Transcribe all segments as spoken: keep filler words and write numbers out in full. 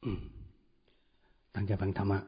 ตั้งใจฟังธรรมะ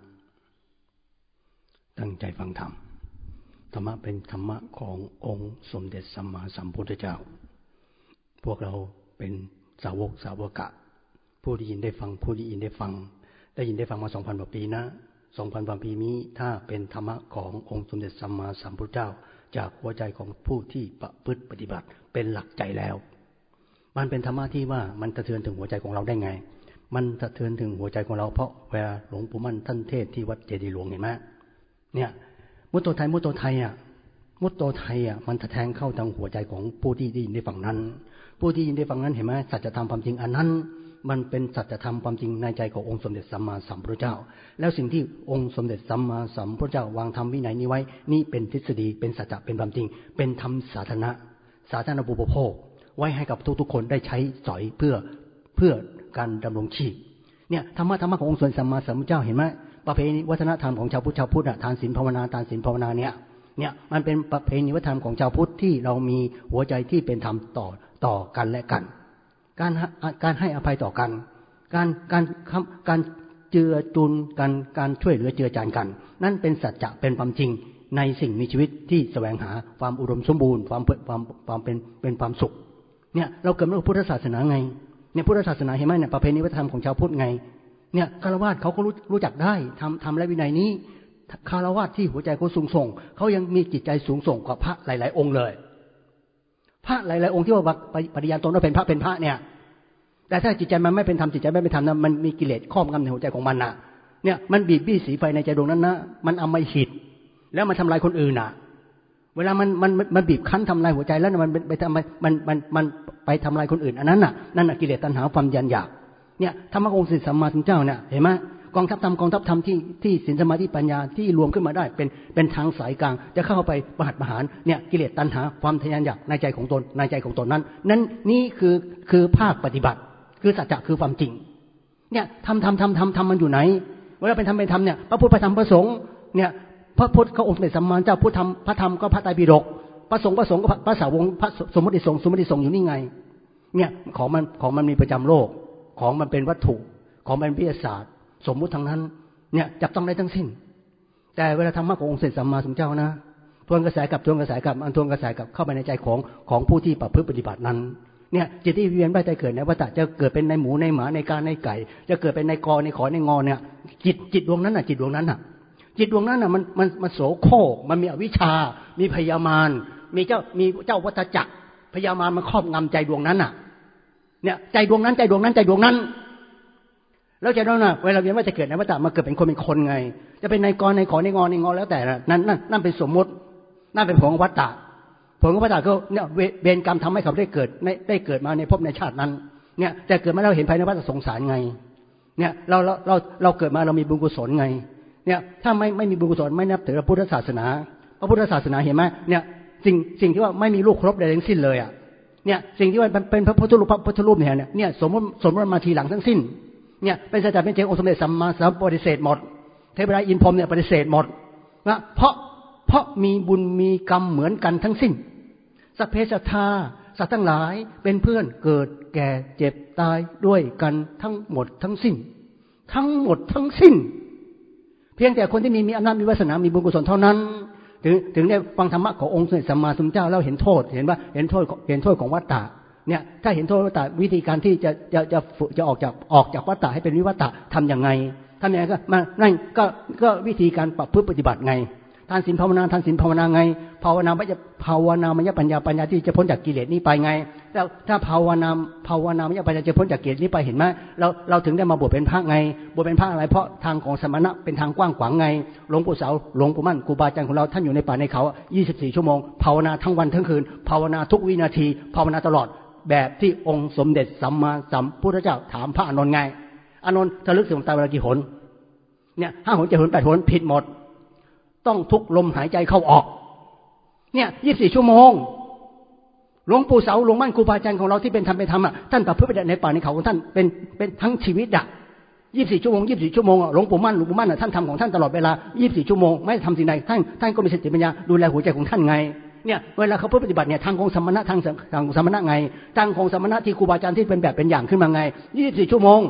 ตั้งใจฟังธรรมธรรมะเป็นธรรมะขององค์สมเด็จสัมมาสัมพุทธเจ้าพวกเราเป็นสาวกสาวกะผู้ได้ยินได้ฟังผู้ได้ยินได้ฟังได้ยินได้ฟังมาสองพันกว่าปีนะสองพันกว่าปีนี้ถ้าเป็นธรรมะขององค์สมเด็จสัมมาสัมพุทธเจ้าจากหัวใจของผู้ที่ประพฤติปฏิบัติเป็นหลักใจแล้วมันเป็นธรรมะที่ว่ามันสะเทือนถึงหัวใจของเราได้ไงมันสะเทือนถึงหัวใจของเราเพราะเวลาหลวงปู่มั่นท่านเทศที่วัดเจดีย์หลวงเห็นไหมเนี่ยมุตโตไทยมุตโตไทยอ่ะมุตโตไทยอ่ะมันแทงเข้าทางหัวใจของผู้ที่ได้ยินได้ฟังนั้นผู้ที่ยินได้ฟังนั้นเห็นไหมสัจธรรมความจริงอันนั้นมันเป็นสัจธรรมความจริงในใจขององค์สมเด็จสัมมาสัมพุทธเจ้าแล้วสิ่งที่องค์สมเด็จสัมมาสัมพุทธเจ้าวางธรรมวินัยนี้ไว้นี่เป็นทฤษฎีเป็นสัจจะเป็นความจริงเป็นธรรมสาธารณะสาธารณูปโภคไว้ให้กับทุกๆคนได้ใช้สอยเพื่อเพื่อการดำรงชีพเนี่ยธรรมะธรรมะขององค์สมเด็จสัมมาสัมพุทธเจ้าเห็นไหมประเพณีวัฒนธรรมของชาวพุทธชาวพุทธทานศีลภาวนาทานศีลภาวนาเนี่ยเนี่ยมันเป็นประเพณีวัฒนธรรมของชาวพุทธที่เรามีหัวใจที่เป็นธรรมต่อต่อกันและกันการการให้อภัยต่อกันการการการเจือจุนกันการช่วยเหลือเจือจานกันนั่นเป็นสัจจะเป็นความจริงในสิ่งมีชีวิตที่แสวงหาความอุดมสมบูรณ์ความความความเป็นเป็นความสุขเนี่ยเราเกิดมาในพุทธศาสนาไงเนี่ยพุทธศาสนาเห็นไหมเนี่ยประเพณีวัฒนธรรมของชาวพุทธไงเนี่ยคารวะเขาก็รู้รู้จักได้ทำทำและวินัยนี้คารวะที่หัวใจเขาสูงส่งเขายังมีจิตใจสูงส่งกว่าพระหลายๆองค์เลยพระหลายๆองค์ที่ว่าปฏิญาณตนว่าเป็นพระเป็นพระเนี่ยแต่ถ้าจิตใจมันไม่เป็นธรรมจิตใจไม่เป็นธรรมนะมันมีกิเลสครอบงำในหัวใจของมันน่ะเนี่ยมันบีบบี้สีไฟในใจดวงนั้นนะมันอำมหิตแล้วมันทำลายคนอื่นน่ะเวลามันมันมันบีบคั้นทำลายหัวใจแล้วมันไปทำมันมันมันไปทำลายคนอื่นอันนั้นน่ะนั่นน่ะกิเลสตัณหาความยันอยากเนี่ยธรรมะองค์สัมมาสัมพุทธเจ้าเนี่ยเห็นไหมกองทัพธรรมกองทัพธรรมที่ที่ศีลสมาธิปัญญาที่รวมขึ้นมาได้เป็นเป็นทางสายกลางจะเข้าไปประหัตประหารเนี่ยกิเลสตัณหาความทะยานอยากในใจของตนในใจของตนนั้นนั้นนี่คือคือภาคปฏิบัติคือสัจจะคือความจริงเนี่ยทำทำทำทำทำมันอยู่ไหนเวลาเป็นทำเป็นทำเนี่ยพระพุทธพระธรรมพระสงฆ์เนี่ยพระพุทธเขาองค์สมเด็จสัมมาสัมพุทธเจ้าพุทธธรรมพระธรรมก็พระไตรปิฎกพระสงฆ์พระสงฆ์ก็พระสาวกพระสมมติสงฆ์สมมติสงฆ์อยู่นี่ไงเนี่ยของมันของมันมีประจำโลกของมันเป็นวัตถุของมันเป็นวิทยาศาสตร์สมมุติทั้งนั้นเนี่ยจับต้องได้ทั้งสิ้นแต่เวลาธรรมะขององค์สมเด็จสัมมาสัมพุทธเจ้านะทวนกระแสกับทวนกระแสกับอันทวนกระแสกับเข้าไปในใจของของผู้ที่ประพฤติปฏิบัตินั้นเนี่ยจิตที่เวียนว่ายตายเกิดในวัฏฏะจะเกิดเป็นในหมูในหมาในกาในไก่จะเกิดเป็นในกอในขอในงอเนี่ยจิตจิตดวงนั้นน่ะจิตดวงนั้นน่ะจิตดวงนั้นน่ะมันมันมันโสโครกมันมีอวิชชามีพยามารมีเจ้ามีเจ้าวัฏจักรพยามารมันครอบงำใจดวงนั้นน่ะเนี่ยใจดวงนั้นใจดวงนั้นใจดวงนั้นแล้วใจดวงนั้นน่ะเวลาเวียนว่ายตายเกิดในวัฏฏะมาเกิดเป็นคนเป็นคนไงจะเป็นในกอในขอในงอในงอแล้วแต่นั่นนั่นนั่นเป็นสมมตินั่นเป็นผลของวัฏฏะผลของวัฏฏะก็เนี่ยเวรกรรมทำให้เขาได้เกิดได้เกิดมาในภพในชาตินั้นเนี่ยแต่เกิดมาเราเห็นภายในวัฏสงสารไงเนี่ยเราเราเราเราเกิดมาเรามีบุญกุศลไงเนี่ยถ้าไม่ไม่มีบุญกุศลไม่นับถือพระพุทธศาสนาพระพุทธศาสนาเห็นไหมเนี่ยสิ่งสิ่งที่ว่าไม่มีลูกครบใดทั้งสิ้นเลยอ่ะเนี่ยสิ่งที่ว่าเป็นพระพุทธรูปพระพุทธรูปเนี่ยเนี่ยสมมติสมมติมาทีหลังทั้งสิ้นเนี่ยเป็นสัจจะเป็นจริงองค์สมเด็จสัมมาสัมพุทธเจ้าปฏิเสธหมดเทพราอินพรหมเนี่ยปฏิเสธหมดนะเพราะเพราะมีบุญมีกรรมเหมือนกันทั้งสิ้นสัพเพสัทธาสัตว์ทั้งหลายเป็นเพื่อนเกิดแก่เจ็บตายด้วยกันทั้งหมดทั้งสิ้นทั้งหมดทั้งสิ้นเพียงแต่คนที่มีมีอำนาจมีวาสนามีบุญกุศลเท่านั้นถึงถึงได้ฟังธรรมะขององค์สมเด็จสัมมาสัมพุทธเจ้าแล้วเห็นโทษเห็นว่าเห็นโทษเห็นโทษของวัฏฏะเนี่ยถ้าเห็นโทษวัฏฏะวิธีการที่จะจะจะจะออกจากออกจากวัฏฏะให้เป็นวิวัฏฏะทำอย่างไงทำอย่างไรก็มานั่นก็ก็วิธีการประพฤติปฏิบัติไงทานศีลภาวนาทานศีลภาวนาไงภาวนาไม่จะภาวนาไม่จะปัญญาปัญญาที่จะพ้นจากกิเลสนี้ไปไงแล้วถ้าภาวนาภาวนาไม่จะปัญญาจะพ้นจากกิเลสนี้ไปเห็นไหมเราเราถึงได้มาบวชเป็นพระไงบวชเป็นพระอะไรเพราะทางของสมณะเป็นทางกว้างขวางไงหลวงปู่เสาหลวงปู่มั่นครูบาอาจารย์ของเราท่านอยู่ในป่าในเขายี่สิบสี่ชั่วโมงภาวนาทั้งวันทั้งคืนภาวนาทุกวินาทีภาวนาตลอดแบบที่องค์สมเด็จสัมมาสัมพุทธเจ้าถามพระอานนท์ไงอานนท์ระลึกถึงตายวันละกี่หนเนี่ยห้าหนเจ็ดหนแปดหนผิดหมดต้องทุกลมหายใจเข้าออกเนี่ยยี่สิบสี่ชั่วโมงหลวงปู่เสาหลวงมั่นครูบาอาจารย์ของเราที่เป็นธรรมเป็นธรรมอ่ะท่านประพฤติปฏิบัติในป่าในเขาของท่านเป็นเป็นทั้งชีวิตอ่ะยี่สิบสี่ชั่วโมงยี่สิบสี่ชั่วโมงหลวงปู่มั่นหลวงปู่มั่นท่านทำของท่านตลอดเวลายี่สิบสี่ชั่วโมงไม่ทำสิ่งใดท่านท่านก็มีสติปัญญาดูแลหัวใจของท่านไงเนี่ยเวลาเขาปฏิบัติเนี่ยทางของสมณะทางทางสมณะไงทางของสมณะที่ครูบาอาจารย์ที่เป็นแบบเป็นอย่างขึ้นมาไงยี่สิบสี่ชั่วโมง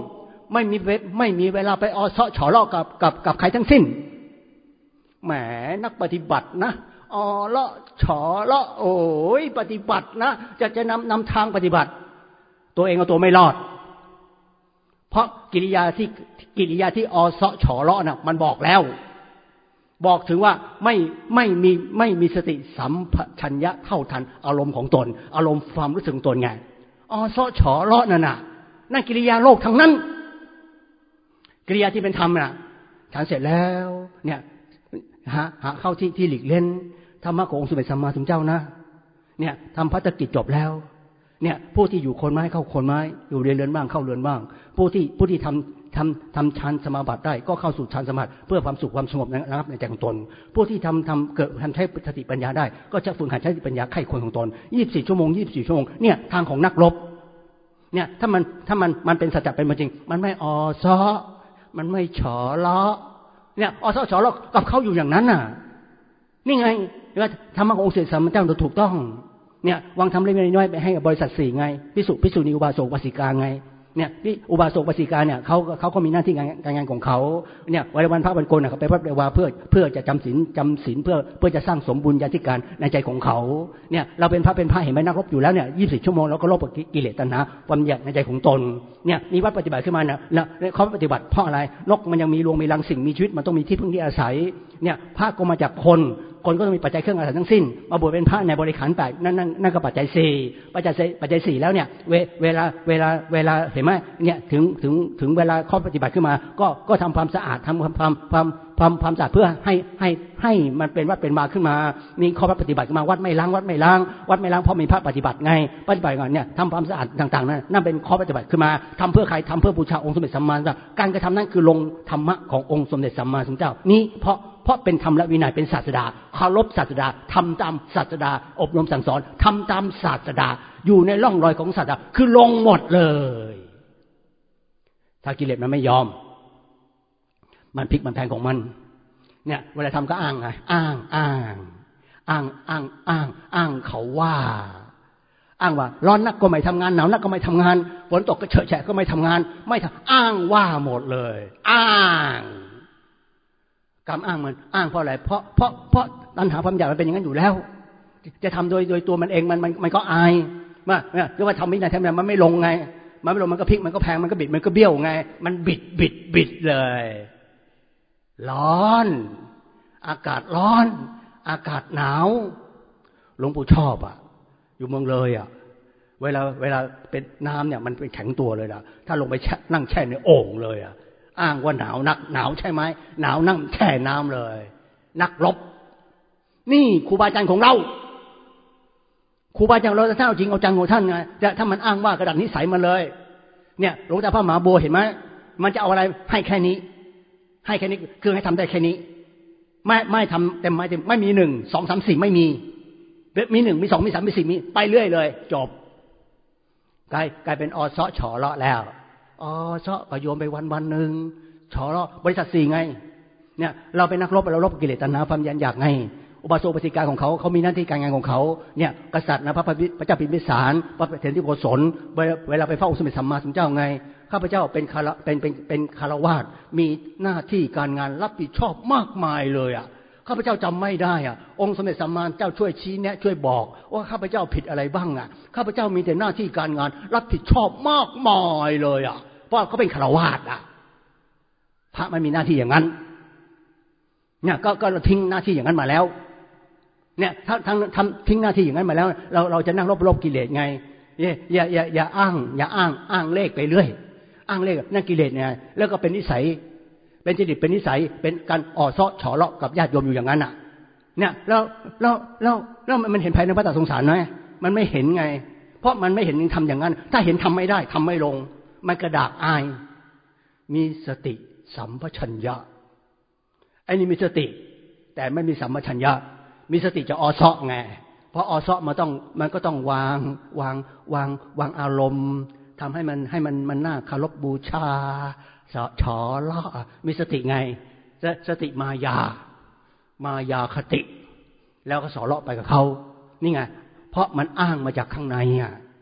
ไม่มีไม่มีเวลาไปออซอฉอเลาะกับกับกับใครทั้งสิ้นแหมนักปฏิบัตินะออเลาะฉอเลาะโอ้ยปฏิบัตินะจะจะนำนำทางปฏิบัติตัวเองเอาตัวไม่รอดเพราะกิริยาที่กิริยาที่ออซอฉอเลาะน่ะมันบอกแล้วบอกถึงว่าไม่ไม่มีไม่มีสติสัมปชัญญะเท่าทันอารมณ์ของตนอารมณ์ความรู้สึกของตนไงออซอฉอเลาะนั่นน่ะนั่นกิริยาโลกทั้งนั้นกิริยาที่เป็นธรรมน่ะฉันเสร็จแล้วเนี่ยหาหาเข้าที่ที่หลีกเล่นธรรมะขององค์สมเด็จสัมมาสัมพุทธเจ้านะเนี่ยทำภัตตกิจจบแล้วเนี่ยผู้ที่อยู่คนไม้เข้าคนไม้อยู่เรือนเรือนบ้างเข้าเรือนบ้างผู้ที่ผู้ที่ทำทำทำฌานสมาบัติได้ก็เข้าสู่ฌานสมาบัติเพื่อความสุขความสงบนะครับในใจของตนผู้ที่ทำทำเกิดทำใช้สติปัญญาได้ก็จะฝึกหัดใช้สติปัญญาไข้ควรของตนยี่สิบสี่ชั่วโมงยี่สิบสี่ชั่วโมงเนี่ยทางของนักรบเนี่ยถ้ามันถ้ามันมันเป็นสัจจะเป็นจริงมันไม่ออซ้อมันไม่ฉอเลาะเนี่ยออซ้อฉอเลาะกับเขาอยู่อย่างนั้นน่ะนี่ไงว่าธรรมะขององค์สมเด็จสัมมาสัมพุทธเจ้าถูกต้องเนี่ยวางทำเล็กน้อยไปให้กับบริษัทสี่ไงภิกษุภิกษุณีอุบาสกอุบาสิกาไงเนี่ยที่อุบาสกอุบาสิกาเนี่ยเขาเขาก็มีหน้าที่การการงานของเขาเนี่ยวันวันพระวันโกนเนี่ยเขาไปพระเดวาเพื่อเพื่อจะจำศีลจำศีลเพื่อเพื่อจะสร้างสมบุญญาธิการในใจของเขาเนี่ยเราเป็นพระเป็นพระเห็นไหมนักรบอยู่แล้วเนี่ยยี่สิบชั่วโมงแล้วก็ลบกิเลสตัณหาความอยากในใจของตนเนี่ยมีวัดปฏิบัติขึ้นมาเนี่ยแล้วเขาปฏิบัติเพราะอะไรนกมันยังมีรวงมีรังสิ่งมีชีวิตมันต้องมีที่พึ่งที่อาศัยเนี่ยพระก็มาจากคนคนก็ต้องมีปัจจัยเครื่องอาศัยทั้งสิ้นมาบวชเป็นพระในบริขารแปดนั่นนั่นนั่นก็ปัจจัยสี่ปัจจัยปัจจัยสี่แล้วเนี่ยเวเวลาเวลาเวลาเห็นไหมเนี่ยถึงถึงถึงเวลาข้อปฏิบัติขึ้นมาก็ก็ทำความสะอาดทำความความความความความสะอาดเพื่อให้ให้ให้มันเป็นวัดเป็นวาขึ้นมามีข้อปฏิบัติขึ้นมาวัดไม่ล้างวัดไม่ล้างวัดไม่ล้างเพราะมีพระปฏิบัติไงปฏิบัติก่อนเนี่ยทำความสะอาดต่างๆนั่นนั่นเป็นข้อปฏิบัติขึ้นมาทำเพื่อใครทำเพื่อบูชาองค์สมเด็จสัมมาสัมพุทธเจ้าการกระทำนั้นคือลงธรรมะขององค์สมเด็จสัมมาสัมพุทธเจ้านี้เพราะเพราะเป็นธรรมและวินัยเป็นศาสดาเคารพศาสดาทำตามศาสดาอบรมสั่งสอนทำตามศาสดาอยู่ในร่องรอยของศาสดาคือลงหมดเลยถ้ากิเลสมันไม่ยอมมันพลิกมันแพงของมันเนี่ยเวลาทำก็อ้างไงอ้างอ้างอ้างอ้างอ้างอ้างเขาว่าอ้างว่าร้อนนักก็ไม่ทำงานหนาวนักก็ไม่ทำงานฝนตกก็เฉอะแฉะก็ไม่ทำงานไม่ทำอ้างว่าหมดเลยอ้างกรรมอ้างมันอ้างเพราะอะไรเพราะเพราะเพราะตัณหาความอยากมันเป็นอย่างนั้นอยู่แล้วจะทำโดยโดยตัวมันเองมันมันมันก็อายว่าเนี่ยคือว่าทำไม่ได้ทำไมมันไม่ลงไงมันไม่ลงมันก็พลิกมันก็แพงมันก็บิดมันก็เบี้ยวไงมันบิดบิดบิดเลยร้อนอากาศร้อนอากาศหนาวหลวงปู่ชอบอ่ะอยู่เมืองเลยอ่ะเวลาเวลาเป็นน้ำเนี่ยมันเป็นแข็งตัวเลยนะถ้าลงไปนั่งแช่ในโอ่งเลยอ่ะอ้างว่าหนาวนักหนาวใช่ไหมหนาวนั่งแช่น้ำเลยนักรบนี่ครูบาอาจารย์ของเราครูบาอาจารย์เราถ้าเอาจริงเอาจังของท่านไงแต่ถ้ามันอ้างว่ากระดับนิสัยมันเลยเนี่ยหลวงตาพระมหาบัวเห็นไหมมันจะเอาอะไรให้แค่นี้ให้แค่นี้คือให้ทำได้แค่นี้ไม่ไม่ทำเต็มไม่เต็มไม่มีหนึ่งสองสามสี่ไม่มีมีหนึ่งมีสองมีสามมีสี่มีไปเรื่อยเลยจบกลายกลายเป็นอซอฉอเลาะแล้วอซอก็โยมไปวันวันหนึ่งฉอเลาะบริษัทสี่ไงเนี่ยเราเป็นนักรบเรารบกิเลสตัณหาความยันอยากไงอุบาสกอุบาสิกาของเขาเขามีหน้าที่การงานของเขาเนี่ยกษัตริย์นะพระพระเจ้าพิมพิสารพระเถรที่โกศลเวลาไปเฝ้าองค์สมเด็จสัมมาสัมพุทธเจ้าไงข้าพเจ้าเป็นคารเป็นเป็นเป็นคารวาสมีหน้าที่การงานรับผิดชอบมากมายเลยอ่ะข้าพเจ้าจำไม่ได้อ่ะองค์สมเด็จสัมมาสัมพุทธเจ้าช่วยชี้แนะช่วยบอกว่าข้าพเจ้าผิดอะไรบ้างอ่ะข้าพเจ้ามีแต่หน้าที่การงานรับผิดชอบมากมายเลยอ่ะเพราะเขาเป็นคารวาสอ่ะพระไม่มีหน้าที่อย่างนั้นเนี่ยก็ก็ทิ้งหน้าที่อย่างนั้นมาแล้วเนี่ยถ้าทั้งทำทิ้งหน้าที่อย่างนั้นมาแล้วเราเราจะนั่งลบลบกิเลสไงอย่าอย่าอย่าอ้างอย่าอ้างอ้างเลขไปเรื่อยอ้างเลขนั่นกิเลสเนี่ยแล้วก็เป็นนิสัยเป็นจริตเป็นนิสัยเป็นการอ่อซ้อฉอเลาะกับญาติโยมอยู่อย่างนั้นอ่ะเนี่ยแล้วแล้วแล้วแล้วมันเห็นภายในพระตาสงสารไหมมันไม่เห็นไงเพราะมันไม่เห็นทำอย่างนั้นถ้าเห็นทำไม่ได้ทำไม่ลงมันกระดากอายมีสติสัมปชัญญะไอ้นี่มีสติแต่ไม่มีสัมปชัญญะมีสติจะออซ้อไงเพราะออซ้อมันต้องมันก็ต้องวางวางวางวางอารมณ์ทำให้มันให้มันมันน่าเคารพบูชาฉอเลาะมีสติไงสติมายามายาคติแล้วก็สอเลาะไปกับเขานี่ไงเพราะมันอ้างมาจากข้างในอ่ะ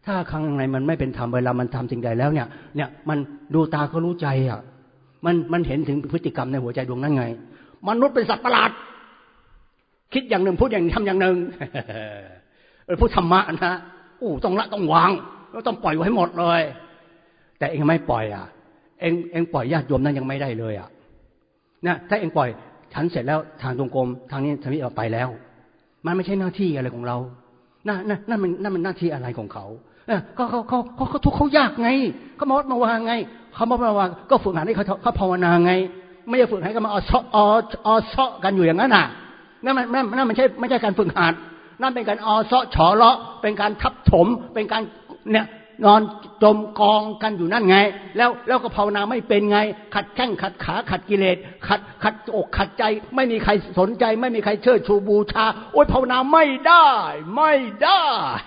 ถ้าข้างในมันไม่เป็นธรรมเวลามันทำสิ่งใดแล้วเนี่ยเนี่ยมันดูตาก็รู้ใจอ่ะมันมันเห็นถึงพฤติกรรมในหัวใจดวงนั้นไงมนุษย์เป็นสัตว์ประหลาดคิดอย่างหนึ่งพูดอย่างทำอย่างหนึ่งเออพูดธรรมะนะอู้ต้องละต้องวางแล้วต้องปล่อยไว้หมดเลยแต่เองไม่ปล่อยอ่ะเองเองปล่อยญาติโยมนั้นยังไม่ได้เลยอ่ะนะถ้าเองปล่อยฉันเสร็จแล้วทางตรงกรมทางนี้ทางนี้เอาไปแล้วมันไม่ใช่หน้าที่อะไรของเรานั่นนั่นนั่นมันนั่นมันหน้าที่อะไรของเขาเออเขาเขาเขาเขาเขาทุกข์เขายากไงเขามาวัดมาวางไงเขามาวางก็ฝึกหัดให้เขาเขาภาวนาไงไม่ใช่ฝึกให้เขามาอออออเซาะกันอยู่อย่างนั้นน่ะนั่นมันนั่นนั่นมันใช่ไม่ใช่การฝึกหัดนั่นเป็นการออเซาะฉอเลาะเป็นการทับถมเป็นการเนี่ยนอนจมกองกันอยู่นั่นไงแล้วแล้วก็ภาวนาไม่เป็นไงขัดแข้งขัดขาขัดกิเลสขัดขัดอกขัดใจไม่มีใครสนใจไม่มีใครเชิดชูบูชาโอ๊ยภาวนาไม่ได้ไม่ได้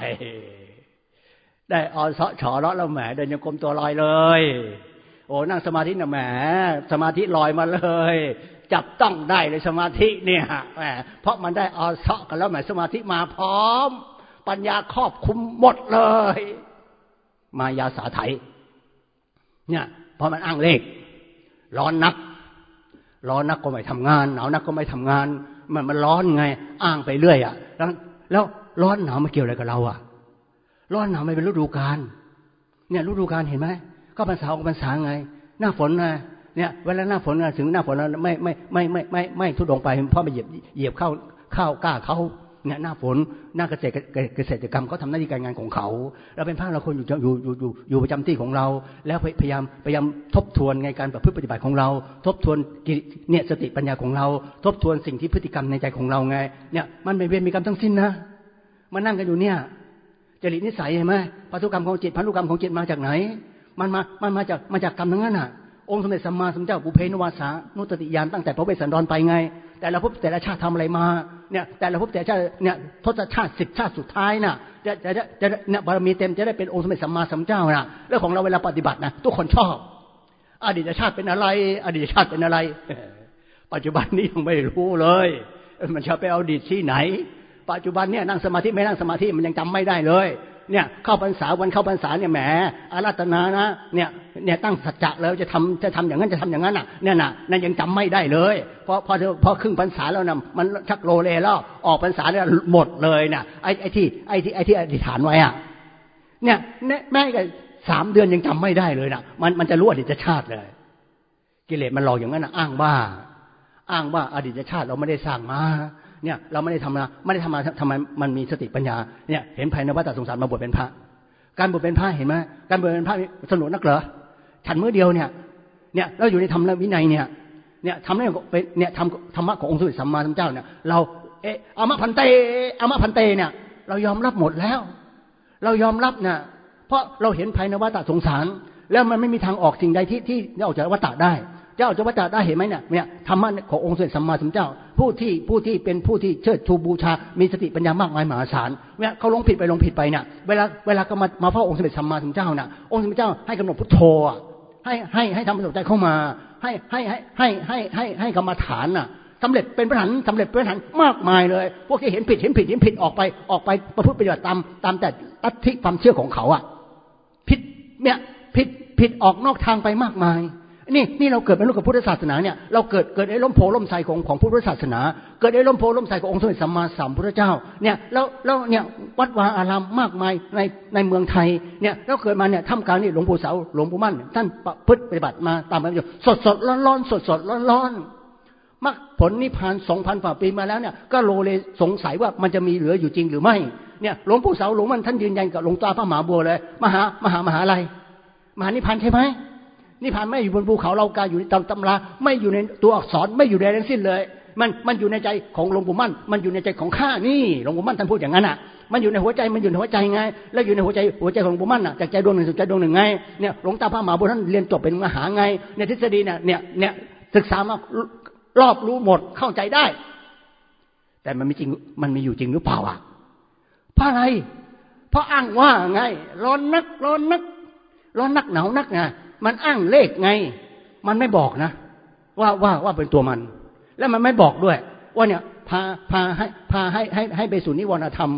ได้ออเซาะฉอเลาะแล้วแหมเดินยังกลมตัวลอยเลยโอ้นั่งสมาธิน่ะแหมสมาธิลอยมาเลยจับต้องได้เลยสมาธิเนี่ยแหมเพราะมันได้ออเซาะกันแล้วแหมสมาธิมาพร้อมปัญญาครอบคุมหมดเลยมายาสาไถเนี่ยพอมันอ้างเลขร้อนนักร้อนนักก็ไม่ทำงานหนาวนักก็ไม่ทำงานมันมันร้อนไงอ้างไปเรื่อยอ่ะแล้วแล้วร้อนหนาวมาเกี่ยวอะไรกับเราอ่ะร้อนหนาวไม่เป็นฤดูกาลเนี่ยฤดูกาลเห็นไหมก็พรรษาออกพรรษาไงหน้าฝนนะเนี่ยเวลาหน้าฝนถึงหน้าฝนไม่ไม่ไม่ไม่ไม่ไม่ทุรดงไปเพราะไปเหยียบเหยียบเข้าข้าวกล้าเขาเนี่ยหน้าฝนหน้าเกษตรเกษตรกรรมเขาทำหน้าที่การงานของเขาเราเป็นพระเราคนอยู่อยู่อยู่อยู่อยู่ประจำที่ของเราแล้วพยายามพยายามทบทวนในการประพฤติปฏิบัติของเราทบทวนเนี่ยสติปัญญาของเราทบทวนสิ่งที่พฤติกรรมในใจของเราไงเนี่ยมันเป็นเวรมีกรรมทั้งสิ้นนะมานั่งกันอยู่เนี่ยจริตนิสัยเห็นไหมพันธุกรรมของจิตพันธุกรรมของจิตมาจากไหนมันมามันมาจากมาจากกรรมทั้งนั้นน่ะองค์สมเด็จสัมมาสัมพุทธเจ้าปุเพนวาสานุตติญาณตั้งแต่พระเวสสันดรไปไงแต่ละภพแต่ละชาติทำอะไรมาเนี่ยแต่ละภพแต่ละชาติเนี่ยทศชาติสิบชาติสุดท้ายน่ะจะจะจะเนี่ยบารมีเต็มจะได้เป็นองค์สมเด็จสัมมาสัมพุทธเจ้าน่ะแล้วของเราเวลาปฏิบัตินะทุกคนชอบอดีตชาติเป็นอะไรอดีตชาติเป็นอะไรปัจจุบันนี้ยังไม่รู้เลยมันจะไปเอาอดีตที่ไหนปัจจุบันเนี่ยนั่งสมาธิไม่นั่งสมาธิมันยังจำไม่ได้เลยเนี่ยเข้าพรรษาวันเข้าพรรษาเนี่ยแหมอาราธนานะเนี่ยเนี่ยตั้งสัจจะแล้วจะทำจะทำอย่างนั้นจะทำอย่างนั้นน่ะเนี่ยน่ะนั่นยังจำไม่ได้เลยเพราะพอพอครึ่งพรรษาแล้วนะมันชักโลเลแล้วออกพรรษาเนี่ยหมดเลยน่ะไอ้ไอ้ที่ไอ้ที่ไอ้ที่อธิษฐานไว้อ่ะเนี่ยแม่ก็สามเดือนยังจำไม่ได้เลยน่ะมันมันจะรู้อดีตชาติเลยกิเลสมันหลอกอย่างนั้นน่ะอ้างว่าอ้างว่าอดีตชาติเราไม่ได้สร้างมาเนี่ยเราไม่ได้ทำมาไม่ได้ทำมาทำไมมันมีสติปัญญาเนี่ยเห็นภายในวัฏสงสารมาบวชเป็นพระการบวชเป็นพระเห็นไหมการบวชเป็นพระสนุกนักเหรอฉันมื้อเดียวเนี่ยเนี่ยเราอยู่ในธรรมวินัยเนี่ยเนี่ยทำได้เป็นเนี่ยทำธรรมะขององค์สมเด็จสัมมาสัมพุทธเจ้าเนี่ยเราเอออมะพันเตอมะพันเตเนี่ยเรายอมรับหมดแล้วเรายอมรับเนี่ยเพราะเราเห็นภายในวัฏสงสารแล้วมันไม่มีทางออกสิ่งใดที่ที่จะออกจากวัฏได้เจ้าจะวัฏได้เห็นไหมเนี่ยเนี่ยธรรมะขององค์สมเด็จสัมมาสัมพุทธเจ้าผู้ที่ผู้ที่เป็นผู้ที่เชิดชูบูชามีสติปัญญามากมายมหาศาลเนี่ยเขาลงผิดไปลงผิดไปเนี่ยเวลาเวลาก็มามาเฝ้าองค์สมเด็จสัมมาสัมพุทธเจ้าน่ะองค์สมเด็จเจ้าให้กำหนดพุทโธให้ให้ให้ทำประสบใจเข้ามาให้ให้ให้ให้ให้ให้ให้กรรมฐานน่ะสำเร็จเป็นพระหันสำเร็จเป็นพระหันมากมายเลยพวกที่เห็นผิดเห็นผิดเห็นผิดออกไปออกไปประพฤติปฏิบัติตามตามแต่ลัทธิความเชื่อของเขาอ่ะผิดเนี่ยผิดผิดออกนอกทางไปมากมายนี่นี่เราเกิดเป็นลูกกับพุทธศาสนาเนี่ยเราเกิดเกิดไอ้ล้มโพล้มไทรของของพุทธศาสนาเกิดไอ้ล้มโพล้มไทรขององค์สมเด็จสัมมาสัมพุทธเจ้าเนี่ยแล้วแล้วเนี่ยวัดวาอารามมากมายในในเมืองไทยเนี่ยเราเกิดมาเนี่ยท่ามกลางนี่หลวงปู่เสาหลวงปู่มั่นท่านประพฤติปฏิบัติมาตามมาอยู่สดสดร้อนร้อนสดสดร้อนร้อนมรรคผลนิพพานสองพันกว่าปีมาแล้วเนี่ยก็โลเลสงสัยว่ามันจะมีเหลืออยู่จริงหรือไม่เนี่ยหลวงปู่เสาหลวงมั่นท่านยืนยันกับหลวงตาพระมหาบัวเลยมหามหามหาอะไรมหานิพพานใช่ไหมนิพพานไม่อยู่บนภูเขาเรากาอยู่ในตำราไม่อยู่ในตัวอักษรไม่อยู่ในทั้งสิ้นเลยมันมันอยู่ในใจของหลวงปู่มั่นมันอยู่ในใจของข้านี่หลวงปู่มั่นท่านพูดอย่างนั้นอ่ะมันอยู่ในหัวใจมันอยู่ในหัวใจไงแล้วอยู่ในหัวใจหัวใจของหลวงปู่มั่นอ่ะจากใจดวงหนึ่งสู่ใจดวงหนึ่งไงเนี่ยหลวงตาพระมหาบัวท่านเรียนจบเป็นมหาไงเนี่ยทฤษฎีเนี่ยเนี่ยเนี่ยศึกษามารอบรู้หมดเข้าใจได้แต่มันไม่จริงมันมีอยู่จริงหรือเปล่าอ่ะเพราะอะไรเพราะอ้างว่าไงร้อนนักร้อนนักร้อนนักหนาวนักไงมันอ้างเลขไงมันไม่บอกนะว่าว่าว่าเป็นตัวมันแล้วมันไม่บอกด้วยว่าเนี่ยพาพาให้พาให้ให้ให้ไปสู่นิวรณธรรม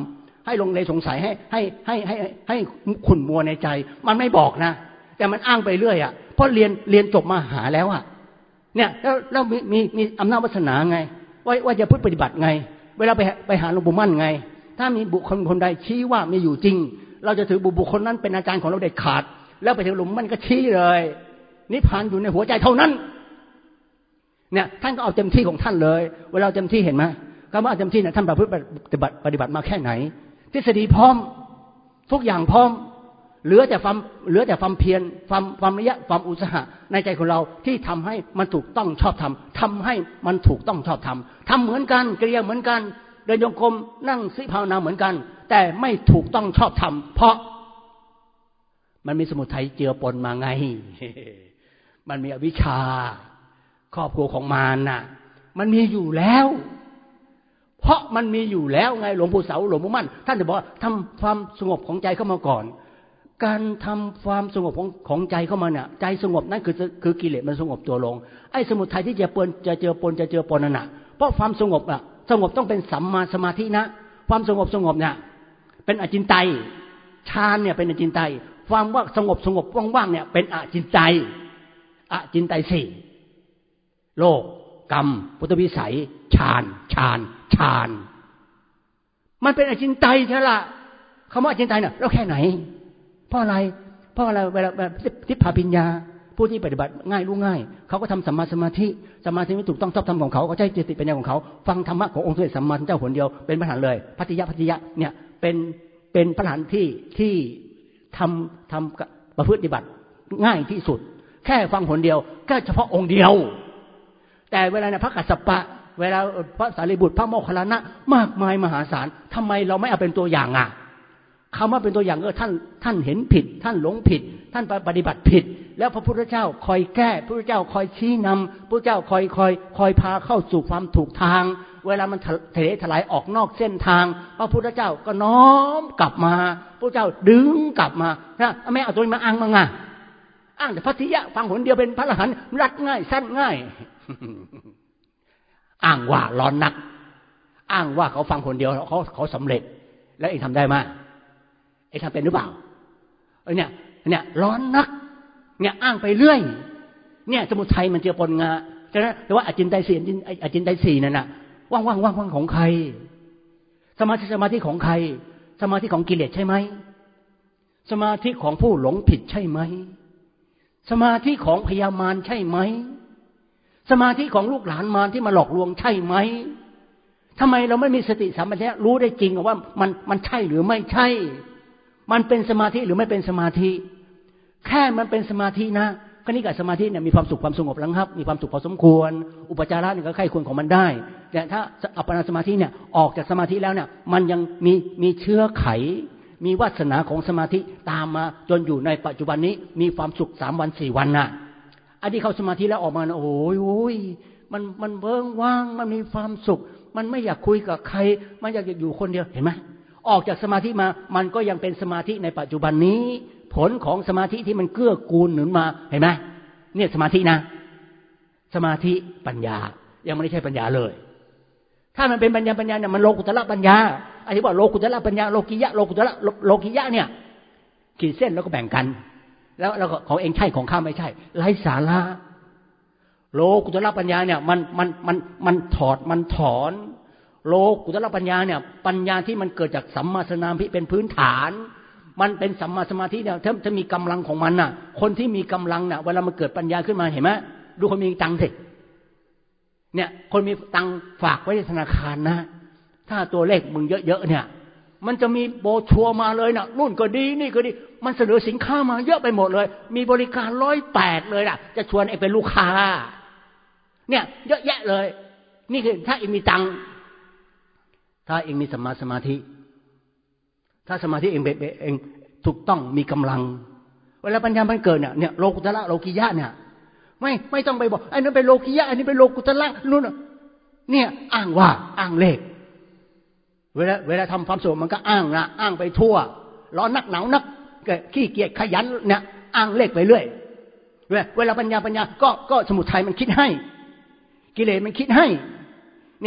ให้ลงเลสงสัยให้ให้ให้ให้ให้ขุ่นมัวในใจมันไม่บอกนะแต่มันอ้างไปเรื่อยอ่ะเพราะเรียนเรียนจบมาหาแล้วอ่ะเนี่ยแล้วแล้วมีมีมีอำนาจวาสนาไงว่าว่าจะพูดปฏิบัติไงเวลาไปไปหาหลวงปู่มั่นไงถ้ามีบุคคลคนใดชี้ว่ามีอยู่จริงเราจะถือบุคคลนั้นเป็นอาจารย์ของเราเด็ดขาดแล้วไปถึงหลวงปู่มั่นก็ชี้เลยนิพพานอยู่ในหัวใจเท่านั้นเนี่ยท่านก็เอาเต็มที่ของท่านเลยเวลาเต็มที่เห็นไหมคำว่าเต็มที่เนี่ยท่านประพฤติปฏิบัติปฏิบัติมาแค่ไหนทฤษฎีพร้อมทุกอย่างพร้อมเหลือแต่ความเหลือแต่ความเพียรความความระยะความอุตสาหะในใจของเราที่ทำให้มันถูกต้องชอบธรรมทำให้มันถูกต้องชอบธรรมทำเหมือนกันกิริยาเหมือนกันเดินโยกมนั่งสิภาวนาเหมือนกันแต่ไม่ถูกต้องชอบธรรมเพราะมันมีสมุทัยเจือปนมาไง มันมีอวิชชาครอบครัวของมารน่ะมันมีอยู่แล้วเพราะมันมีอยู่แล้วไงหลวงปู่เสาหลวงปู่มั่นท่านจะบอกทำความสงบของใจเข้ามาก่อนการทำความสงบของของใจเข้ามาเนี่ยใจสงบนั่นคือคือกิเลสมันสงบตัวลงไอ้สมุทัยที่จะปนจะเจอปนจะเจอปนนั่นน่ะเพราะความสงบอ่ะสงบต้องเป็นสัมมาสมาธินะความสงบสงบเนี่ยเป็นอจินไตยฌานเนี่ยเป็นอจินไตยความว่าสงบสงบว่างๆเนี่ยเป็นอจินไตยอจินไตยสี่โลกกรรมพุทธวิสัยฌานฌานฌานมันเป็นอจินไตยใช่ละคำว่าอจินไตยเนี่ยแล้วแค่ไหนเพราะอะไรเพราะอะไรเวลาทิพพปัญญาผู้ที่ปฏิบัติง่ายรู้ง่ายเขาก็ทำสัมมาสมาธิสมาธิไม่ถูกต้องชอบธรรมของเขาเขาใช้จิตปัญญาของเขาฟังธรรมะขององค์สมเด็จสัมมาสัมพุทธเจ้าหนเดียวเป็นพระหันเลยพัทยะพัทยะเนี่ยเป็นเป็นพระหันที่ที่ทำทำประพฤติปฏิบัติง่ายที่สุดแค่ฟังหนเดียวแค่เฉพาะองค์เดียวแต่เวลาในพระกัสสปะเวลาพระสารีบุตรพระโมคคัลลานะมากมายมหาศาลทำไมเราไม่เอาเป็นตัวอย่างอ่ะคำว่าเป็นตัวอย่างก็ท่านท่านเห็นผิดท่านหลงผิดท่านปฏิบัติผิดแล้วพระพุทธเจ้าคอยแก้พระพุทธเจ้าคอยชี้นำพระเจ้าคอยคอยคอยพาเข้าสู่ความถูกทางเวลามันทะเลถลายออกนอกเส้นทางพระพุทธเจ้าก็น้อมกลับมาพระเจ้าดึงกลับมานะไม่เอาตัวนี้มาอ้างมาไงอ้างแต่พัทยะฟังหนเดียวเป็นพระอรหันต์รัดง่ายสั้นง่าย อ้างว่าร้อนนักอ้างว่าเขาฟังคนเดียวเขาเขาสำเร็จแล้วเองทำได้ไหมเองทำเป็นหรือเปล่าเออเนี่ยเนี่ยร้อนนักเนี่ยอ้างไปเรื่อยเนี่ยสมุทัยมันเจือปนงาฉะนั้นแต่ว่าอจินไตยสี่อจินไตยสี่นั่นน่ะว่างว่างว่างว่างของใครสมาธิสมาธิของใครสมาธิของกิเลสใช่ไหมสมาธิของผู้หลงผิดใช่ไหมสมาธิของพยามารใช่ไหมสมาธิของลูกหลานมารที่มาหลอกลวงใช่ไหมทำไมเราไม่มีสติสัมปชัญญะรู้ได้จริงว่ามันมันใช่หรือไม่ใช่มันเป็นสมาธิหรือไม่เป็นสมาธิแค่มันเป็นสมาธินะคณิกะสมาธิเนี่ยมีความสุขความสงบระงับมีความสุขพอสมควรอุปจาระเนี่ยก็ใกล้ควรของมันได้แต่ถ้าอัปปนาสมาธิเนี่ยออกจากสมาธิแล้วเนี่ยมันยังมีมีเชื้อไขมีวาสนาของสมาธิตามมาจนอยู่ในปัจจุบันนี้มีความสุขสามวันสี่วันน่ะอันที่เข้าสมาธิแล้วออกมาโอ้ยโอ้ยมันมันเบิ้งว่างมันมีความสุขมันไม่อยากคุยกับใครมันอยากอยู่คนเดียวเห็นไหมออกจากสมาธิมามันก็ยังเป็นสมาธิในปัจจุบันนี้ผลของสมาธิที่มันเกื้อกูลหนุนมาเห็นไหมเนี่ยสมาธินะสมาธิปัญญายังไม่ได้ใช่ปัญญาเลยถ้ามันเป็นปัญญาปัญญาเนี่ยมันโลกุตระปัญญาอธิบายโลกุตระปัญญาโลกิยะโลกุตระโลกิยะเนี่ยขีดเส้นแล้วก็แบ่งกันแล้วแล้วของเองใช่ของข้าไม่ใช่ไร้สาระโลกุตระปัญญาเนี่ยมันมันมันมันถอดมันถอนโลกุตระปัญญาเนี่ยปัญญาที่มันเกิดจากสัมมาสมาธิเป็นพื้นฐานมันเป็นสัมมาสมาธิเนี่ยถ้าถ้ามีกำลังของมันน่ะคนที่มีกำลังน่ะเวลามันเกิดปัญญาขึ้นมาเห็นไหมดูคนมีตังค์สิเนี่ยคนมีตังค์ฝากไว้ในธนาคารนะถ้าตัวเลขมึงเยอะๆเนี่ยมันจะมีโบชัวมาเลยน่ะนู่นก็ดีนี่ก็ดีมันเสนอสินค้ามาเยอะไปหมดเลยมีบริการร้อยแปดเลยล่ะจะชวนไอ้เป็นลูกค้าเนี่ยเยอะแยะเลยนี่คือถ้าเองมีตังค์ถ้าเองมีสัมมาสมาธิถ้าสมาธิเองเองถูกต้องมีกำลังเวลาปัญญามันเกิดเนี่ยเนี่ยโลกุตระโลกิยะเนี่ยไม่ไม่ต้องไปบอกไอ้นั่นเป็นโลกิยะอันนี้เป็นโลกุตระนู่นเนี่ยอ้างว่าอ้างเลขเวลาเวลาทำความสงบมันก็อ้างนะอ้างไปทั่วร้อนนักหนาวนักขี้เกียจขยันเนี่ยอ้างเลขไปเรื่อยเวลาปัญญาปัญญาก็ก็สมุทัยมันคิดให้กิเลสมันคิดให้เนี่ย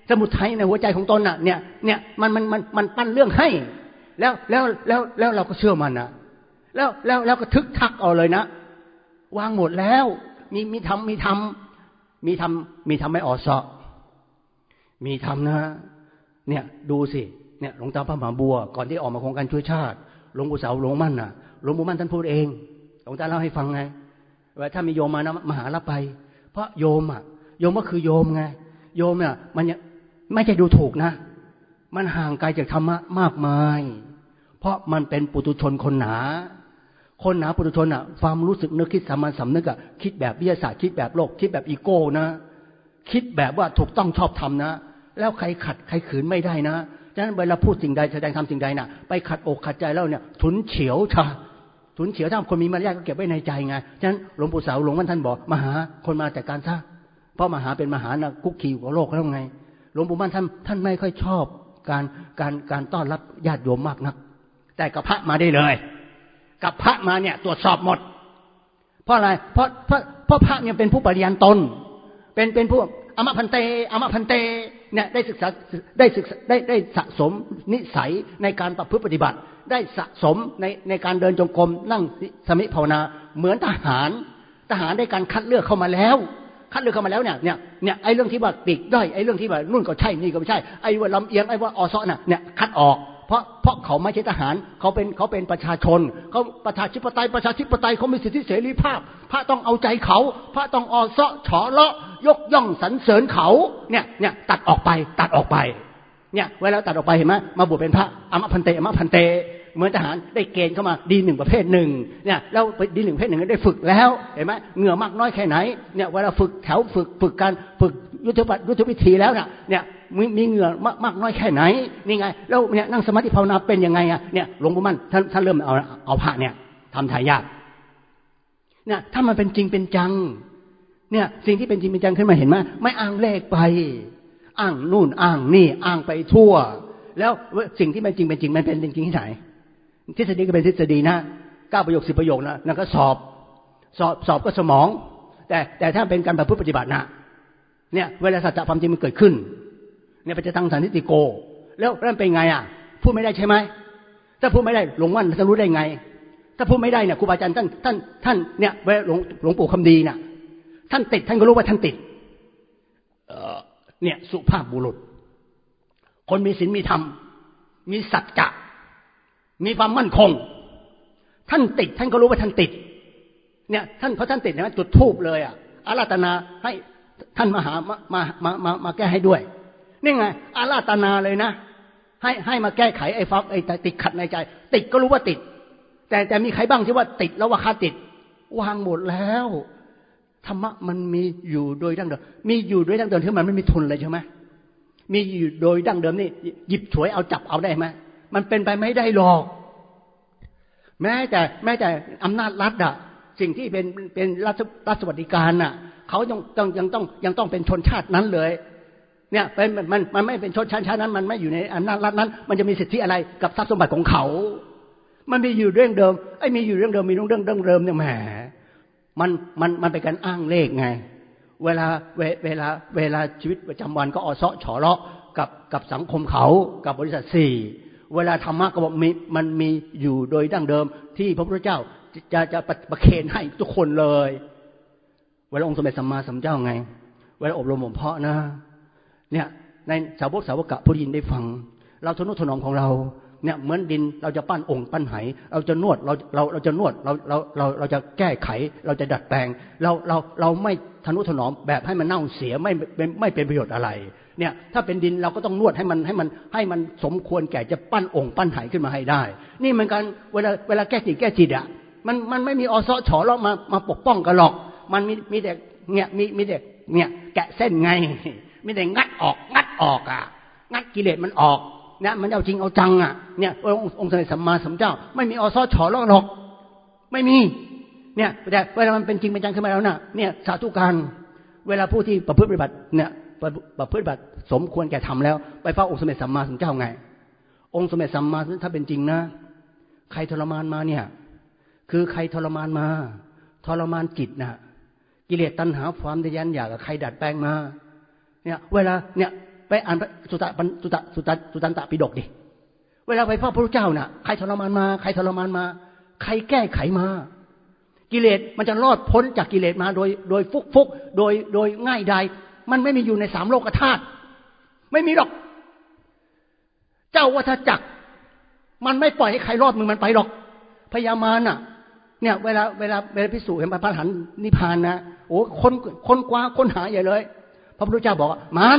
สมุทัยในหัวใจของตนน่ะเนี่ยเนี่ยมันมันมันมันปั้นเรื่องให้แล้วแล้วแล้วแล้วเราก็เชื่อมันนะแล้วแล้วแล้วก็ทึกทักเอาเลยนะวางหมดแล้วมีมีทำมีทำมีทำมีทำไม่ออซอมีทำนะเนี่ยดูสิเนี่ยหลวงตาพระมหาบัวก่อนที่ออกมาโครงการช่วยชาติหลวงปู่เสาหลวงมั่นน่ะหลวงปู่มั่นท่านพูดเองหลวงตาเล่าให้ฟังไงว่าถ้ามีโยมมานะมาหารับไปเพราะโยมอ่ะโยมก็คือโยมไงโยมเนี่ยมันไม่ใช่ดูถูกนะมันห่างไกลจากธรรมะมากมายเพราะมันเป็นปุถุชนคนหนาคนหนาปุถุชนอ่ะความรู้สึกนึกคิดสามัญสำนึกอ่ะคิดแบบวิทยาศาสตร์คิดแบบโลกคิดแบบอีโก้นะคิดแบบว่าถูกต้องชอบธรรมนะแล้วใครขัดใครขืนไม่ได้นะฉะนั้นเวลาพูดสิ่งใดแสดงทำสิ่งใดน่ะไปขัดอกขัดใจแล้วเนี่ยฉุนเฉียวชาฉุนเฉียวถ้าคนมีมารยาทก็เก็บไว้ในใจไงฉะนั้นหลวงปู่เสาหลวงมั่นท่านบอกมหาคนมาแต่การซะเพราะมหาเป็นมหานะคุกคีกับโลกแล้วไงหลวงปู่มั่นท่านท่านไม่ค่อยชอบการการการต้อนรับญาติโยมมากนักแต่กับพระมาได้เลยกับพระมาเนี่ยตรวจสอบหมดเพราะอะไรเพราะเพราะเพราะพระเนี่ยเป็นผู้ปริญญาตนเป็นเป็นผู้อมพันเตอมพันเตเนี่ยได้ศึกษาได้ศึกษาได้ได้สะสมนิสัยในการประพฤติปฏิบัติได้สะสมในในการเดินจงกรมนั่งสมิภาวนาเหมือนทหารทหารได้การคัดเลือกเข้ามาแล้วคัดเลือกเข้ามาแล้วเนี่ยเนี่ยเนี่ยไอ้เรื่องที่ว่าติดด้อยไอ้เรื่องที่ว่านู่นก็ใช่นี่ก็ไม่ใช่ไอ้ว่าลำเอียงไอ้ว่าอซอน่ะเนี่ยคัดออกเพราะเพราะเขาไม่ใช่ทหารเขาเป็นเขาเป็นประชาชนเขาประชาธิปไตยประชาธิปไตยเขามีสิทธิเสรีภาพพระต้องเอาใจเขาพระต้องอซอฉอเลาะยกย่องสรรเสริญเขาเนี่ยเนี่ยตัดออกไปตัดออกไปเนี่ยเวลาตัดออกไปเห็นไหมมาบวชเป็นพระอมพันเตอมพันเตเหมือนทหารได้เกณฑ์เข้ามาดีหนึ่งประเภทหนึ่งเนี่ยแล้วดีหนึ่งประเภทหนึ่งได้ฝึกแล้วเห็นไหมเหงื่อมากน้อยแค่ไหนเนี่ยเวลาฝึกแถวฝึกฝึกการฝึกยุทธปัตยุทธวิธีแล้วเนี่ยเนี่ยมีมีเหงื่อมากมากน้อยแค่ไหนนี่ไงแล้วเนี่ยนั่งสมาธิภาวนาเป็นยังไงอ่ะเนี่ยหลวงปู่มั่นท่านท่านเริ่มเอาเอาพระเนี่ยทำทายาทเนี่ยถ้ามันเป็นจริงเป็นจังเนี่ยสิ่งที่เป็นจริงเป็นจังขึ้นมาเห็นไหมไม่อ้างเลขไปอ้างนู่นอ้างนี่อ้างไปทั่วแล้วสิ่งที่เป็นจริงเป็นจริงมันเป็นจริงที่ไหนทฤษฎีก็เป็นทฤษฎีนะเก้าประโยคสิบประโยคนะนั่นก็สอบสอบสอบก็สมองแต่แต่ถ้าเป็นการประพฤติปฏิบัตินะเนี่ยเวลาสัจจะความจริงมันเกิดขึ้นเนี่ยเป็นจะตั้งสันนิติโกแล้วนั่นเป็นไงอ่ะพูดไม่ได้ใช่ไหมถ้าพูดไม่ได้หลวงมั่นจะรู้ได้ไงถ้าพูดไม่ได้เนี่ยครูบาอาจารย์ท่านท่านท่านเนี่ยเวลาหลวงหลวงปู่คำดีเนี่ยท่านติดท่านก็รู้ว่าท่านติดเอ่อเนี่ยสุภาพบุรุษคนมีศีลมีธรรมมีสัจจะมีความมั่นคงท่านติดท่านก็รู้ว่าท่านติดเนี่ยท่านเพราะท่านติดนะจุดธูปเลยอ่ะอาราธนาให้ท่านมาหามามามามามาแก้ให้ด้วยนี่ไงอาราธนาเลยนะให้ให้มาแก้ไขไอ้ฟักไอ้ติดขัดในใจติดก็รู้ว่าติดแต่แต่มีใครบ้างที่ว่าติดแล้วว่าคาติดวางหมดแล้วธรรมะมันมีอยู่โดยดั้งเดิมมีอยู่โดยดั้งเดิมที่มันไม่มีทุนเลยใช่ไหมมีอยู่โดยดั้งเดิมนี่หยิบฉวยเอาจับเอาได้ไหมมันเป็นไปไม่ได้หรอกแม้แต่แม้แต่อำนาจรัฐอะสิ่งที่เป็นเป็นรัฐรัฐสวัสดิการน่ะเขายังต้องยังต้องยังต้องเป็นชนชาตินั้นเลยเนี่ยเป็นมันมันไม่เป็นชนชาติชาตินั้นมันไม่อยู่ในอำนาจรัฐนั้นมันจะมีสิทธิอะไรกับทรัพย์สมบัติของเขามันมีอยู่เรื่องเดิมไอ้มีอยู่เรื่องเดิมมีเรื่องเรื่องเดิมเนี่ยแหมมันมันมันเป็นการอ้างเลขไงเวลาเวลาเวลาชีวิตประจำวันก็อซอฉอเลาะกับกับสังคมเขากับบริษัทสี่เวลาธรรมะก็บอกมีมันมีอยู่โดยดั้งเดิมที่พระพุทธเจ้าจะจะประเคนให้ทุกคนเลยเวลาองค์สมเด็จสัมมาสัมพุทธเจ้าไงเวลาอบรมบ่มเพาะนะเนี่ยในสาวกสาวกะผู้ยินได้ฟังเราทนุถนอมของเราเนี่ยเหมือนดินเราจะปั้นองค์ปั้นไหเราจะนวดเราเราเราจะนวดเราเราเราเราจะแก้ไขเราจะดัดแปลงเราเราเราไม่ทนุถนอมแบบให้มันเน่าเสียไม่เป็นไม่เป็นประโยชน์อะไรเนี่ยถ้าเป็นดินเราก็ต้องนวดให้มันให้มันให้มันสมควรแก่จะปั้นองค์ปั้นไหขึ้นมาให้ได้นี่เหมือนกันเวลาเวลาแก้จิตแก้จิตอ่ะมันมันไม่มีอซอฉอเลาะมามาปกป้องกันหรอกมันมีมีแต่เนี่ยมีมีแต่เนี่ยแกะเส้นไงมีแต่งัดออกงัดออกอ่ะงัดกิเลสมันออกเนี่ยมันเอาจริงเอาจังอ่ะเนี่ยองค์สมเด็จสัมมาสัมพุทธเจ้าไม่มีอซอฉอเลาะหรอกไม่มีเนี่ยแต่เวลามันเป็นจริงเป็นจังขึ้นมาแล้วน่ะเนี่ยสาธุการเวลาผู้ที่ประพฤติปฏิบัติเนี่ยประพฤติปฏิบัติสมควรแก่ทำแล้วไปเฝ้าองค์สมเด็จสัมมาสัมพุทธเจ้าไงองค์สมเด็จสัมมาสัมพุทธเจ้าถ้าเป็นจริงนะใครทรมานมาเนี่ยคือใครทรมานมาทรมานจิตนะกิเลสตัณหาความทะยานอยากกับใครดัดแปลงมาเนี่ยเวลาเนี่ยไปอ่านสุตตะสุตตะสุตตะสุตันตปิฎกดิเวลาไปพระพุทธเจ้าน่ะใครทรมานมาใครทรมานมาใครแก้ไขมากิเลสมันจะรอดพ้นจากกิเลสมาโดยโดยฟุกฟุกโดยโดยง่ายดายมันไม่มีอยู่ในสามโลกธาตุไม่มีหรอกเจ้าวัฏจักรมันไม่ปล่อยให้ใครรอดมึงมันไปหรอกพญามารน่ะเนี่ยเวลาเวลาเวลาพิสูจน์เห็นพระอรหันต์นิพพานนะโอ้คนคนกว้าค้นหาใหญ่เลยพระพุทธเจ้าบอกมาร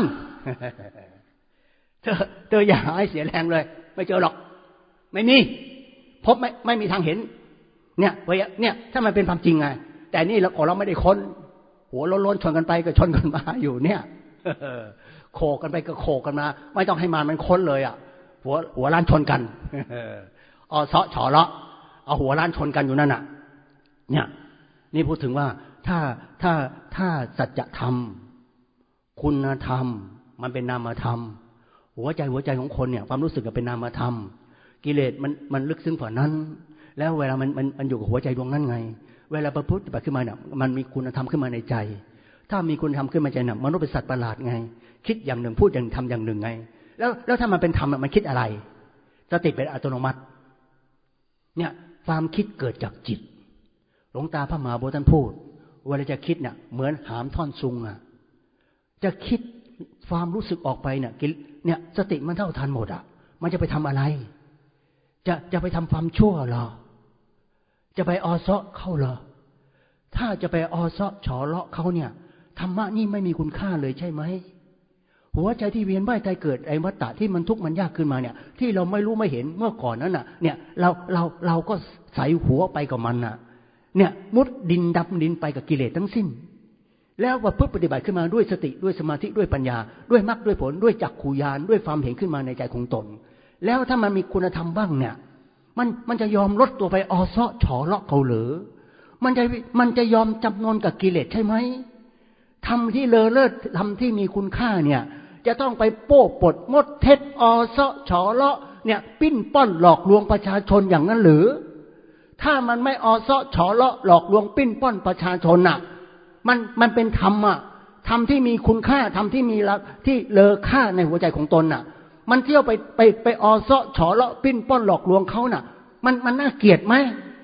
เธอเธออย่าหาให้เสียแรงเลยไม่เจอหรอกไม่มีพบไม่ไม่มีทางเห็นเนี่ยเนี่ยถ้ามันเป็นความจริงไงแต่นี่เราของเราไม่ได้ค้นหัวล้นๆชนกันไปก็ชนกันมาอยู่เนี่ยโขกกันไปก็โขกกันมาไม่ต้องให้มารมันค้นเลยอ่ะหัวหัวล้านชนกันอ๋อเสาะฉอเลาะเอาหัวล้านชนกันอยู่นั่นน่ะเนี่ยนี่พูดถึงว่าถ้าถ้าถ้าสัจธรรมคุณธรรมมันเป็นนามธรรมหัวใจหัวใจของคนเนี่ยความรู้สึกเป็นนามธรรมกิเลสมันมันลึกซึ้งกว่านั้นแล้วเวลามันมันมันอยู่กับหัวใจดวงนั้นไงเวลาประพฤติปฏิบัติขึ้นมาเนี่ยมันมีคุณธรรมขึ้นมาในใจถ้ามีคุณธรรมขึ้นมาใจเนี่ยมนุษย์เป็นสัตว์ประหลาดไงคิดอย่างหนึ่งพูดอย่างทำอย่างหนึ่งไงแล้วแล้วถ้ามันเป็นธรรมมันคิดอะไรสติเป็นอัตโนมัติเนี่ยความคิดเกิดจากจิตหลวงตาพระมหาบัวท่านพูดเวลาจะคิดเนี่ยเหมือนหามท่อนซุงอ่ะจะคิดความรู้สึกออกไปเนี่ยเนี่ยสติมันเท่าทันหมดอ่ะมันจะไปทำอะไรจะจะไปทำความชั่วเหรอจะไปออซ้อเข้าเหรอถ้าจะไปออซ้อฉอเลาะเขาเนี่ยธรรมะนี่ไม่มีคุณค่าเลยใช่ไหมหัวใจที่เวียนว่ายตายเกิดไอ้วัฏฏะที่มันทุกข์มันยากขึ้นมาเนี่ยที่เราไม่รู้ไม่เห็นเมื่อก่อนนั้นน่ะเนี่ยเราเราเราก็ใส่หัวไปกับมันน่ะเนี่ยมุดดินดำดินไปกับกิเลสทั้งสิ้นแล้วว่าพึ่งปฏิบัติขึ้นมาด้วยสติด้วยสมาธิด้วยปัญญาด้วยมรรคด้วยผลด้วยจักขุญาณด้วยความเห็นขึ้นมาในใจของตนแล้วถ้ามันมีคุณธรรมบ้างเนี่ยมันมันจะยอมลดตัวไปออซ้อฉอเลาะเขาหรือมันจะมันจะยอมจำนนกับกิเลสใช่ไหมทำที่เลอเลิศทำที่มีคุณค่าเนี่ยจะต้องไปโป้ปดมดเท็จออซ้อฉอเลาะเนี่ยปิ้นป้อนหลอกลวงประชาชนอย่างนั้นหรือถ้ามันไม่ออซ้อฉอเลาะหลอกลวงปิ้นป้อนประชาชนน่ะมันมันเป็นธรรมอ่ะธรรมที่มีคุณค่าธรรมที่มีที่เลอค่าในหัวใจของตนน่ะมันเที่ยวไปไปไปออซ้อฉอเลาะปิ้นป้อนหลอกลวงเขาน่ะมันมันน่าเกลียดไหม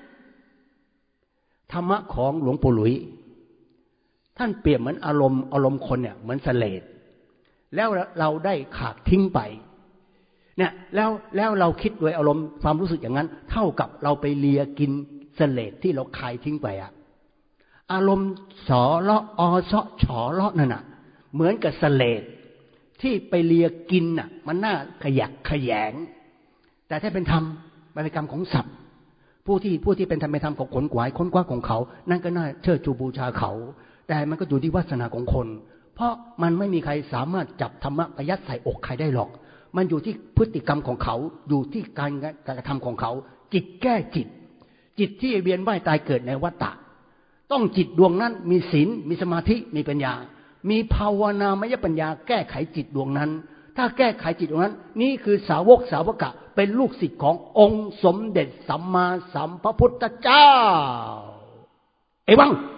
ธรรมะของหลวงปู่หลุยท่านเปรียบเหมือนอารมณ์อารมณ์คนเนี่ยเหมือนเสลดแล้วเราได้ขากทิ้งไปเนี่ยแล้วแล้วเราคิดโดยอารมณ์ความรู้สึกอย่างนั้นเท่ากับเราไปเลียกินเสลดที่เราคายทิ้งไปอะอารมณ์ฉอเลาะออซ้อฉอเลาะนั่นน่ะเหมือนกับเสลดที่ไปเลียกินน่ะมันน่าขยักขยงแต่ถ้าเป็นธรรมมันเป็นกรรมของสัตว์ผู้ที่ผู้ที่เป็นธรรมเป็นธรรมของขนขวายค้นคว้าของเขานั่นก็น่าเชิดชูบูชาเขาแต่มันก็อยู่ที่วาสนาของคนเพราะมันไม่มีใครสามารถจับธรรมะไปยัดใส่อกใครได้หรอกมันอยู่ที่พฤติกรรมของเขาอยู่ที่การการกระทำของเขาจิตแก้จิตจิตที่เวียนว่ายตายเกิดในวัฏฏะต้องจิตดวงนั้นมีศีลมีสมาธิมีปัญญามีภาวนามยปัญญาแก้ไขจิตดวงนั้นถ้าแก้ไขจิตดวงนั้นนี่คือสาวกสาวกะเป็นลูกศิษย์ขององค์สมเด็จสัมมาสัมพุทธเจ้าเอวัง